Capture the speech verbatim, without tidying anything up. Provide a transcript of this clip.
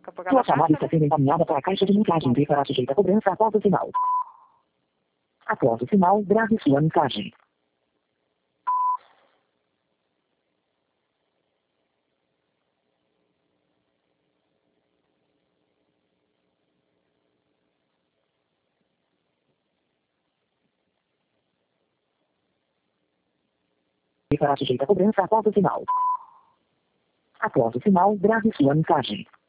Sua chamada está sendo encaminhada para a caixa de mensagem e será sujeita a cobrança após o sinal. Após o sinal, grave sua mensagem. E será sujeita a cobrança após o sinal. Após o sinal, grave sua mensagem.